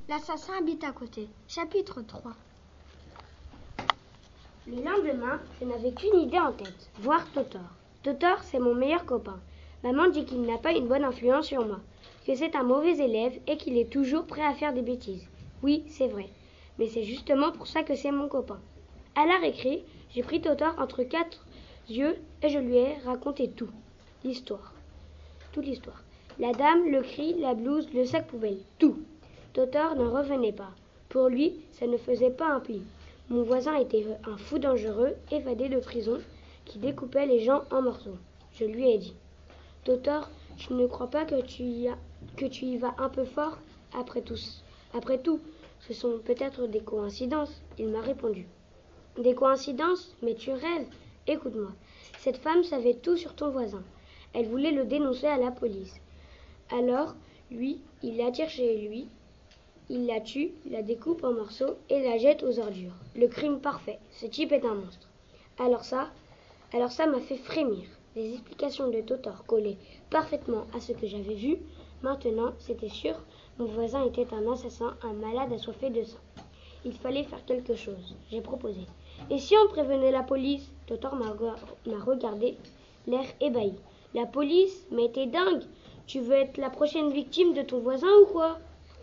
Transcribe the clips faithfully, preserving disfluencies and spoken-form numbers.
L'assassin habite à côté. Chapitre trois. Le lendemain, je n'avais qu'une idée en tête, voir Totor. Totor, c'est mon meilleur copain. Maman dit qu'il n'a pas une bonne influence sur moi, que c'est un mauvais élève et qu'il est toujours prêt à faire des bêtises. Oui, c'est vrai, mais c'est justement pour ça que c'est mon copain. À la récré, j'ai pris Totor entre quatre yeux et je lui ai raconté tout. L'histoire. Toute l'histoire. La dame, le cri, la blouse, le sac poubelle, tout. Totor n'en revenait pas. Pour lui, ça ne faisait pas un pli. Mon voisin était un fou dangereux, évadé de prison, qui découpait les gens en morceaux. Je lui ai dit: Totor, je ne crois pas que tu y, a, que tu y vas un peu fort après tout. Après tout, ce sont peut-être des coïncidences. Il m'a répondu: Des coïncidences? Mais tu rêves. Écoute-moi, cette femme savait tout sur ton voisin. Elle voulait le dénoncer à la police. Alors, lui, il l'attire chez lui, il la tue, la découpe en morceaux et la jette aux ordures. Le crime parfait. Ce type est un monstre. Alors ça, alors ça m'a fait frémir. Les explications de Totor collaient parfaitement à ce que j'avais vu. Maintenant, c'était sûr, mon voisin était un assassin, un malade assoiffé de sang. Il fallait faire quelque chose. J'ai proposé. Et si on prévenait la police? Totor m'a regardé, l'air ébahi. La police? Mais t'es dingue! Tu veux être la prochaine victime de ton voisin ou quoi?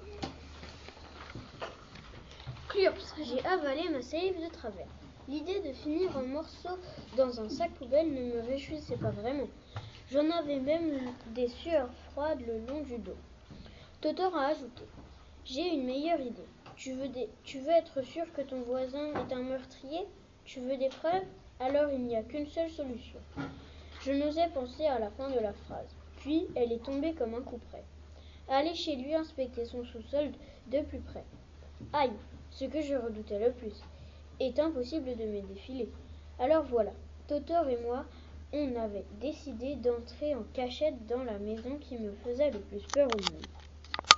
Cliops, j'ai avalé ma salive de travers. L'idée de finir en morceaux dans un sac poubelle ne me réjouissait pas vraiment. J'en avais même des sueurs froides le long du dos. Totor a ajouté: J'ai une meilleure idée. Tu veux, des... tu veux être sûr que ton voisin est un meurtrier? Tu veux des preuves? Alors il n'y a qu'une seule solution. Je n'osais penser à la fin de la phrase. Puis elle est tombée comme un coup près. Aller chez lui inspecter son sous-sol de plus près. Aïe, ce que je redoutais le plus. Est impossible de me défiler. Alors voilà, Totor et moi, on avait décidé d'entrer en cachette dans la maison qui me faisait le plus peur au monde.